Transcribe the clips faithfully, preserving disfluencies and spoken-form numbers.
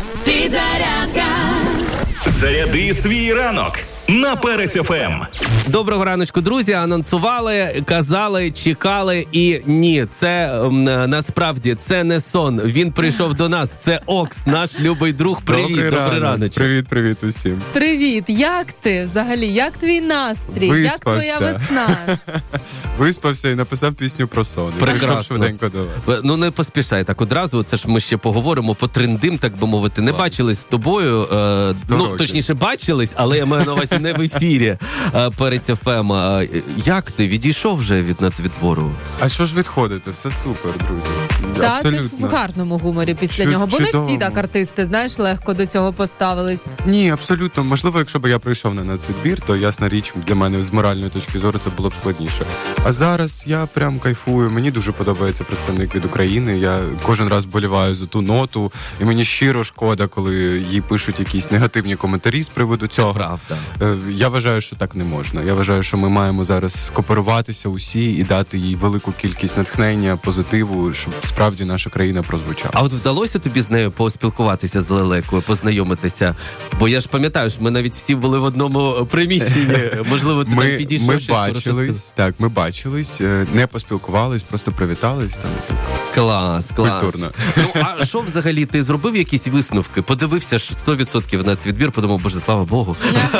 Підзарядка. Заряди свій ранок на Перець еф ем. Доброго раночку, друзі. Анонсували, казали, чекали і ні, це м, насправді це не сон. Він прийшов до нас. Це Окс, наш любий друг. Привіт, добрий, добрий раночок. Привіт, привіт усім. Привіт, як ти взагалі? Як твій настрій? Виспався. Як твоя весна? Виспався і написав пісню про сон. Прекрасно. Швиденько давай. Ну не поспішай так одразу. Це ж ми ще поговоримо по трендим, так би мовити. Не бачились з тобою. Е, ну років. точніше бачились, але я маю на увазі не в ефірі е, Перець еф ем. Е, як ти відійшов вже від нацвідбору? А що ж відходити? Все супер, друзі. Та ти Абсолютно. в гарному гуморі після Чу- нього. Бо не всі чудово. так артисти, знаєш, легко до цього поставились. Ні, абсолютно. Можливо, якщо б я прийшов на нацвідбір, то ясна річ, для мене з моральної точки зору це було б складніше. А зараз я прям кайфую. Мені дуже подобається представник від України. Я кожен раз боліваю за ту ноту, і мені щиро шкода, коли їй пишуть якісь негативні коментарі з приводу цього. Правда. Е, Я вважаю, що так не можна. Я вважаю, що ми маємо зараз скооперуватися усі і дати їй велику кількість натхнення, позитиву, щоб справді наша країна прозвучала. А от вдалося тобі з нею поспілкуватися з Лелекою, познайомитися? Бо я ж пам'ятаю, що ми навіть всі були в одному приміщенні. Можливо, ти Ми, там підійшов, ми щось хороше сказав. бачились, так, ми бачились, е, не поспілкувались, просто привітались там. Так. Клас, клас. Культурно. Ну, а що взагалі, ти зробив якісь висновки? Подивився ж сто відсотків нацвідбір, подумав, боже, слава Богу.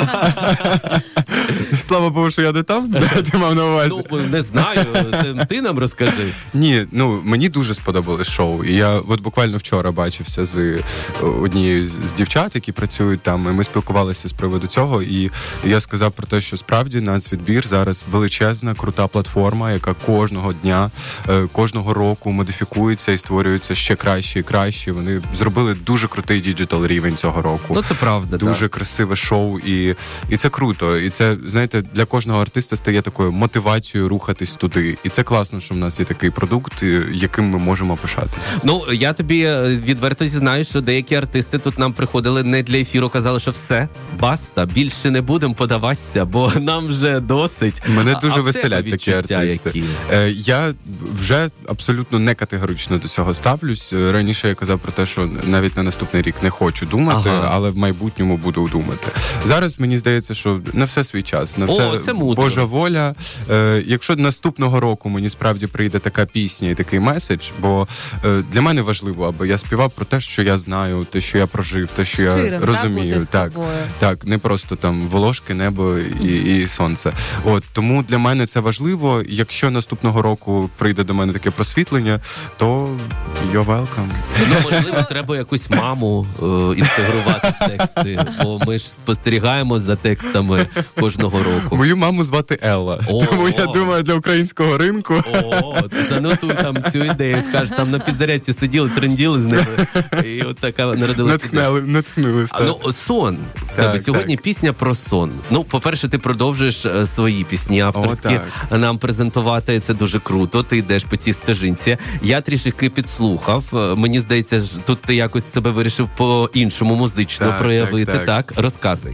Слава Богу, що я не там, ти мав на увазі. Ну, не знаю, це ти нам розкажи. Ні, ну мені дуже сподобалось шоу. І я от буквально вчора бачився з е, однією з з дівчат, які працюють там, і ми спілкувалися з приводу цього. І я сказав про те, що справді нацвідбір зараз величезна, крута платформа, яка кожного дня, е, кожного року модифікується і створюється ще краще і краще. Вони зробили дуже крутий діджитал рівень цього року. Ну, це правда, Дуже так. красиве шоу, і, і це круто. І це, знаєте, для кожного артиста стає такою мотивацією рухатись туди. І це класно, що в нас є такий продукт, яким ми можемо пишатись. Ну, я тобі відверто зізнаю, що деякі артисти тут нам приходили не для ефіру, казали, що все, баста, більше не будемо подаватися, бо нам вже досить. Мене А- дуже а в веселять тебе такі відчуття артисти. які? Е, я вже абсолютно не категорично до цього ставлюсь. Е, Раніше я казав про те, що навіть на наступний рік не хочу думати, Ага. але в майбутньому буду думати. Зараз мені здається, що на все свій час, на О, все це мудро. Божа воля. Е, якщо наступного року мені справді прийде така пісня і такий меседж, бо е, для мене важливо, аби я співав про те, що я знаю, те, що я прожив, те, що я Щирим, да, розумію. бути з Так, собою. так, не просто там волошки, небо і, і сонце. От тому для мене це важливо. Якщо наступного року прийде до мене таке просвітлення, то you're welcome. Ну, можливо, треба якусь маму е, інтегрувати в тексти, бо ми ж спостерігаємо за текстами кожного року. Мою маму звати Елла. О, тому я о. думаю, для українського ринку. О, занотуй там цю ідею, скажеш, там на підзарядці сиділи, тренділи з ними, і от така народилася. Натхнели, натхнились. А, так. ну, сон. В Так, тебе сьогодні так. пісня про сон. Ну, по-перше, ти продовжуєш е, свої пісні авторські О, нам презентувати. Це дуже круто. Ти йдеш по цій стежинці. Я трішки підслухав. Е, Мені здається, ж, тут ти якось себе вирішив по-іншому музично Так, проявити. так, Так, так. розказуй.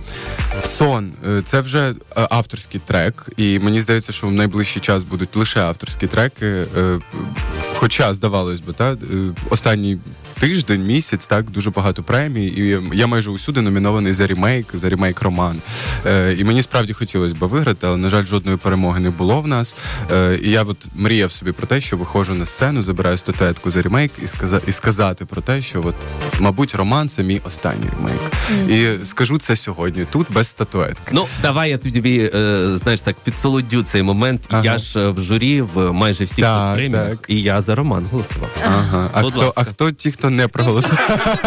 Сон е, це вже е, авторський трек, і мені здається, що в найближчий час будуть лише авторські треки. Е, Хоча, здавалось би, та, е, останній тиждень, місяць, так, дуже багато премій, і я майже усюди номінований за ремейк, за ремейк роман. Е, і мені справді хотілося б виграти, але, на жаль, жодної перемоги не було в нас. Е, і я от мріяв собі про те, що виходжу на сцену, забираю статуетку за ремейк і, сказа, і сказати про те, що от, мабуть, роман це мій останній ремейк. Mm. І скажу це сьогодні, тут без статуетки. Ну, давай я тобі, е, знаєш, так, підсолодю цей момент. Ага. Я ж е, в журі в майже всіх Так, цих преміях, так. і я за роман голосував. Ага. А Будь хто, ласка. а хто ті, хто не проголосував?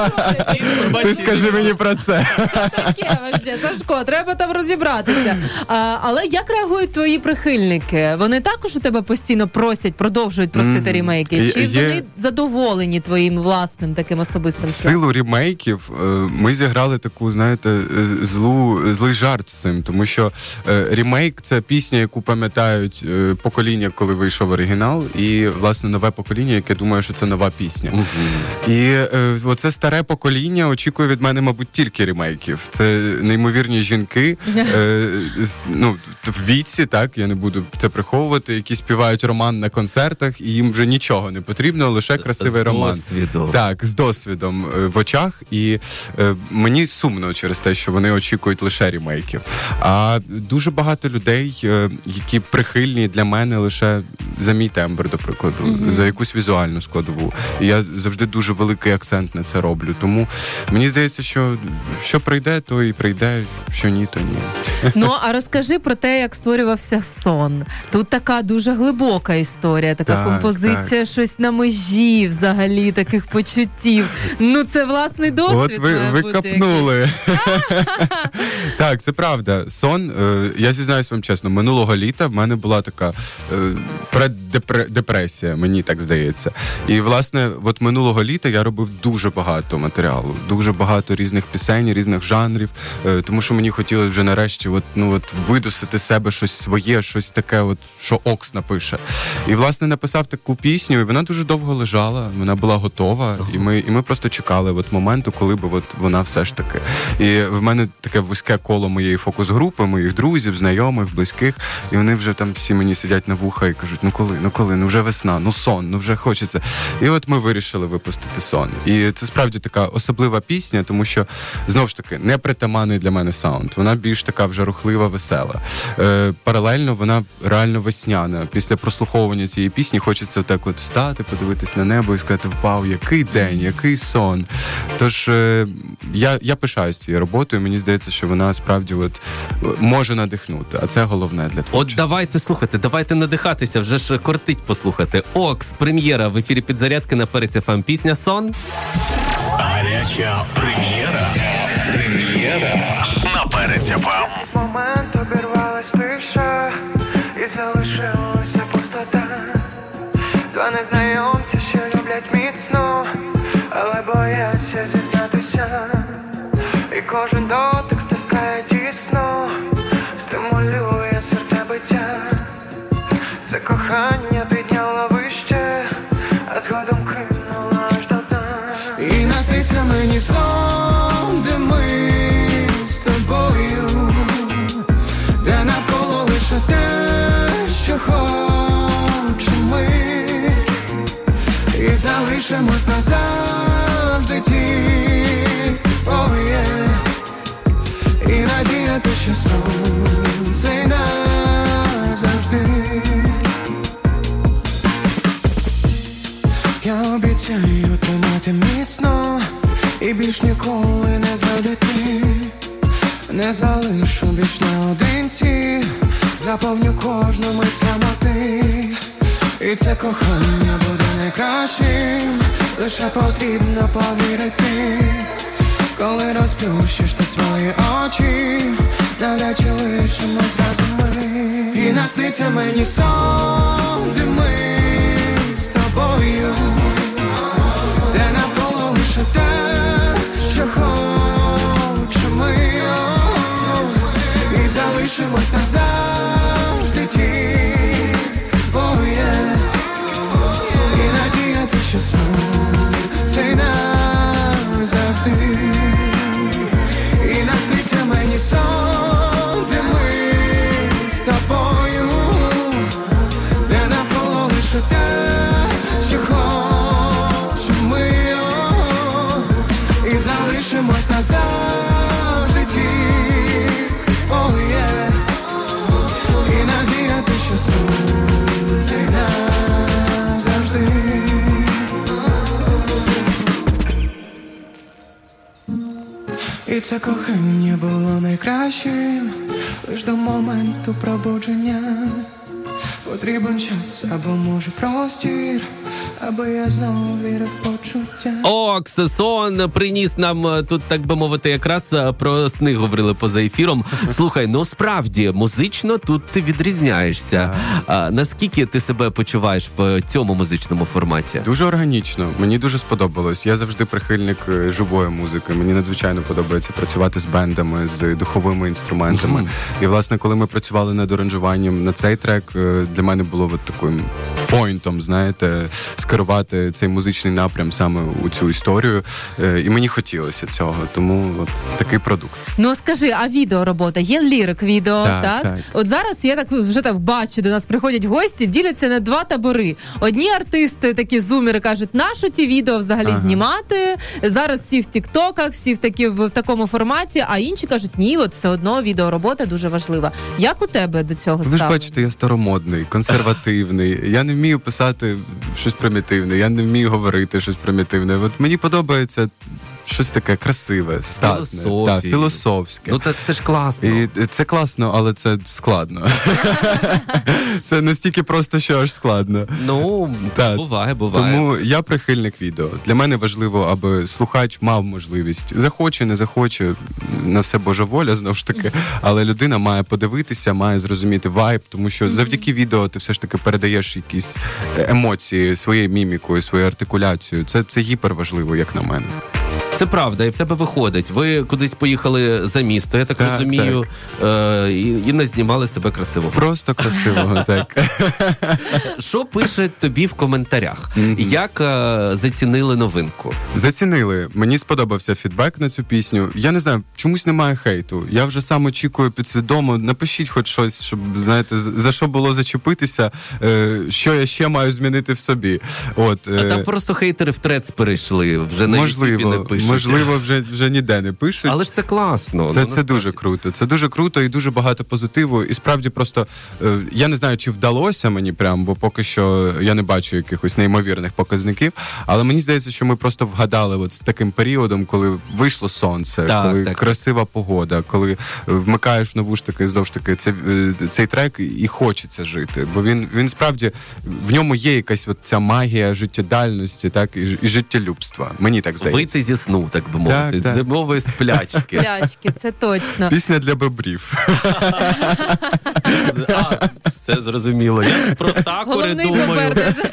Ти скажи мені про це. Що таке вообще, Сашко? Треба там розібратися. А, але як реагують твої прихильники? Вони також у тебе постійно просять, продовжують просити Мгм. ремейки? Чи Є- вони задоволені твоїм власним таким особистим В стилем? силу ремейків е, ми зіграли таку, знаєте, е, злу, злий жарт з цим, тому що е, ремейк — це пісня, яку пам'ятають е, покоління, коли вийшов оригінал, і, власне, нове покоління, яке думає, що це нова пісня. Мгм. І е, оце старе покоління очікує від мене, мабуть, тільки ремейків. Це неймовірні жінки, е, ну, в віці, так, я не буду це приховувати, які співають роман на концертах, і їм вже нічого не потрібно, лише красивий з роман. З досвідом. Так, з досвідом е, в очах. І е, мені сумно через те, що вони очікують лише ремейків. А дуже багато людей, е, які прихильні для мене лише за мій тембр, до прикладу, mm-hmm. за якусь візуальну складову. І я завжди дуже великий акцент на це роблю. Тому мені здається, що що прийде, то і прийде, що ні, то ні. Ну, а розкажи про те, як створювався сон. Тут така дуже глибока історія, така так, композиція, так. щось на межі взагалі таких почуттів. Ну, це власний досвід. От ви, ви капнули. Так, це правда. Сон, е, я зізнаюсь вам чесно, минулого літа в мене була така е, преддепресія, мені так здається. І, власне, от минулого літа я робив дуже багато матеріалу, дуже багато різних пісень, різних жанрів, е, тому що мені хотілося вже нарешті от, ну, от, видусити з себе щось своє, щось таке, от, що Окс напише. І, власне, написав таку пісню, і вона дуже довго лежала, вона була готова, і ми, і ми просто чекали от моменту, коли б от вона все ж таки. І в мене таке вузьке коло моєї фокус-групи, моїх друзів, знайомих, близьких, і вони вже там всі мені сидять на вуха і кажуть, ну коли, ну коли, ну вже весна, ну сон, ну вже хочеться. І от ми вирішили випустити сон. І це справді така особлива пісня, тому що, знову ж таки, не притаманний для мене саунд. Вона більш така вже рухлива, весела. Е, паралельно вона реально весняна. Після прослуховування цієї пісні хочеться так от встати, подивитись на небо і сказати, вау, який день, який сон. Тож е, я, я пишаюсь цією роботою, мені здається, що вона справді от може надихнути, а це головне для творчості. От давайте слухати, давайте надихатися, вже ж кортить послухати. Окс, прем'єра в ефірі «Підзарядки» на Перець еф ем. Пісня «Сон». Гаряча прем'єра. Прем'єра на Перець еф ем. Момент обірвалась тиша і залишилася пустота. Два незнайомці, що люблять міцно, але бояться зізнатися. І кожен дотик стискає тісно, стимулює серцебиття. Це кохання підняло вище, а згодом кинуло аж до дна. І насниться мені сон, де ми з тобою, де навколо лише те, що хочемо ми, і залишимось назавжди тільки твоє. І надіяти, що сонце й назавжди. Я обіцяю тримати міцно і більш ніколи не зрадити. Не залишу більш наодинці, заповню кожну мить самоти. І це кохання буде найкращим, лише потрібно повірити. Коли розплющиш ти свої очі, навряд чи лишимось разом ми. І насниться мені сон, де ми з тобою, де навколо лише те, що хочемо ми, і залишимось назавжди тільки твоє. І надіяти, що сонце й назавжди. І насниться мені сон, де ми з тобою, де навколо лише те, що хочемо ми, і залишимось назавжди тільки твоє. І надіяти, що сонце й назавжди. І це кохання було найкращим, лиш до моменту пробудження. Потрібен час, або може простір, аби я знову вірив в почуття. Окс, сон приніс нам тут, так би мовити, якраз про сни говорили поза ефіром. Слухай, ну справді, музично тут ти відрізняєшся. А, наскільки ти себе почуваєш в цьому музичному форматі? Дуже органічно. Мені дуже сподобалось. Я завжди прихильник живої музики. Мені надзвичайно подобається працювати з бендами, з духовими інструментами. Mm-hmm. І, власне, коли ми працювали над аранжуванням на цей трек, для мене було от таким поінтом, знаєте, скерувати цей музичний напрям саме у цю історію. Е, і мені хотілося цього, тому от такий продукт. Ну скажи, а відеоробота? Є лірик відео, так, так? так? От зараз я так вже так бачу, до нас приходять гості, діляться на два табори. Одні артисти, такі зумери, кажуть, нащо ті відео взагалі ага. знімати? Зараз всі в тіктоках, всі в, такі, в такому форматі, а інші кажуть, ні, от все одно відеоробота дуже важлива. Як у тебе до цього ставлення? Ви ж бачите, я старомодний, консервативний. Я не вмію писати щось примітивне, я не вмію говорити щось примітивне. От мені подобається щось таке красиве, статне, та, філософське. Ну так це ж класно. І це класно, але це складно. Це настільки просто, що аж складно. Ну, так. буває, буває. Тому я прихильник відео. Для мене важливо, аби слухач мав можливість. Захоче, не захоче, на все Божа воля, знову ж таки. Але людина має подивитися, має зрозуміти вайб, тому що завдяки відео ти все ж таки передаєш якісь емоції своєю мімікою, своєю артикуляцією. Це, це гіперважливо, як на мене. Це правда, і в тебе виходить. Ви кудись поїхали за місто, я так, так розумію, так. Е- і, і не знімали себе красиво. Просто красивого, так. Що пишуть тобі в коментарях? Mm-hmm. Як е- зацінили новинку? Зацінили. Мені сподобався фідбек на цю пісню. Я не знаю, чомусь немає хейту. Я вже сам очікую підсвідомо. Напишіть хоч щось, щоб, знаєте, за що було зачепитися, е- що я ще маю змінити в собі. От, е- а там просто хейтери в трец перейшли, вже на ютубі не пишуть. Можливо, вже, вже ніде не пишуть. Але ж це класно. Це, ну, це дуже круто. Це дуже круто і дуже багато позитиву. І справді просто, е, я не знаю, чи вдалося мені прям, бо поки що я не бачу якихось неймовірних показників, але мені здається, що ми просто вгадали от з таким періодом, коли вийшло сонце, так, коли так. красива погода, коли вмикаєш навушники, знову ж таки, цей, цей трек і хочеться жити. Бо він, він справді, в ньому є якась от ця магія життєдальності, так, і, і життєлюбства. Мені так здається. Ви це зі сну, так би мовити, так, так. зимової сплячки. Сплячки, це точно. Пісня для бобрів. А, все зрозуміло. Я про сакури думаю.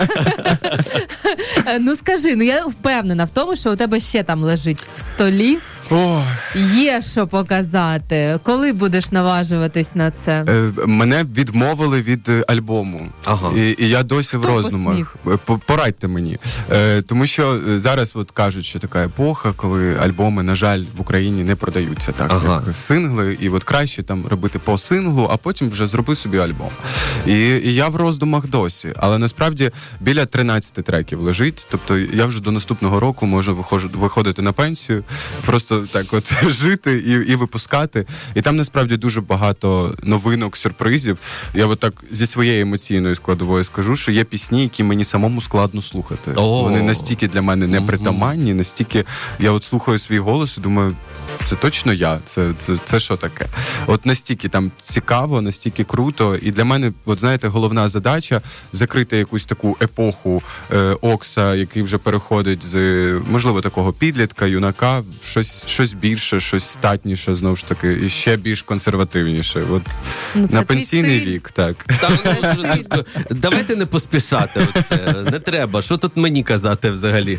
Ну скажи, ну я впевнена в тому, що у тебе ще там лежить в столі. Ох. Є що показати. Коли будеш наважуватись на це? Е, мене відмовили від альбому. Ага. І, і я досі Хто в роздумах. Посмів? Порадьте мені. Е, тому що зараз от кажуть, що така епоха, коли альбоми, на жаль, в Україні не продаються так, ага. як сингли. І от краще там робити по синглу, а потім вже зроби собі альбом. І, і я в роздумах досі. Але насправді біля тринадцять треків лежить. Тобто я вже до наступного року можу виходити на пенсію. Просто так от жити і, і випускати. І там насправді дуже багато новинок, сюрпризів. Я от так зі своєї емоційної складової скажу, що є пісні, які мені самому складно слухати. О. Вони настільки для мене непритаманні, настільки я от слухаю свій голос і думаю, це точно я, це, це, це що таке? От настільки там цікаво, настільки круто. І для мене, от знаєте, головна задача закрити якусь таку епоху е, Окса, який вже переходить з, можливо, такого підлітка, юнака, щось щось більше, щось статніше, знову ж таки, і ще більш консервативніше. От ну, на пенсійний вік, так. Там, так. Давайте не поспішати. Оце. Не треба. Що тут мені казати взагалі?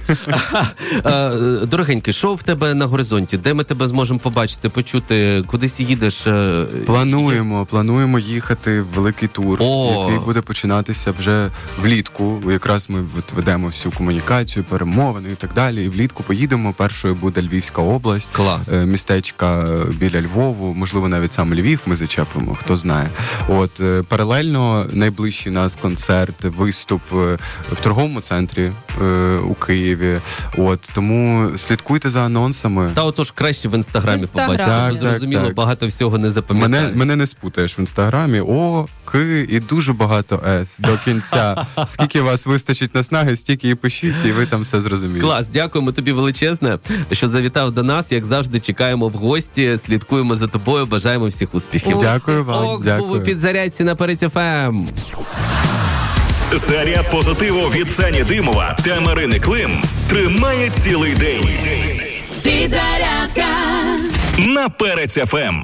Дорогенький, що в тебе на горизонті? Де ми тебе зможемо побачити, почути? Кудись їдеш? Плануємо, плануємо їхати в великий тур, О. який буде починатися вже влітку. Якраз ми ведемо всю комунікацію, перемовини і так далі. І влітку поїдемо. Першою буде Львівська область. Клас. Містечка біля Львову, можливо, навіть сам Львів ми зачепимо, хто знає. От, паралельно найближчий нас концерт, виступ в торговому центрі у Києві. От, тому слідкуйте за анонсами. Та отож краще в інстаграмі Інстаграм. побачити. Так, бо зрозуміло, так, так. багато всього не запам'ятаєш. Мене, мене не спутаєш в інстаграмі. О, К і дуже багато С до кінця. Скільки вас вистачить наснаги, стільки і пишіть, і ви там все зрозумієте. Клас, дякуємо тобі величезне, що завітав до нас. Як завжди, чекаємо в гості, слідкуємо за тобою, бажаємо всіх успіхів. Дякую вам. Окс був у підзарядці на Перець ФМ. Заряд позитиву від Сані Димова та Марини Клим тримає цілий день. Підзарядка на Перець ФМ.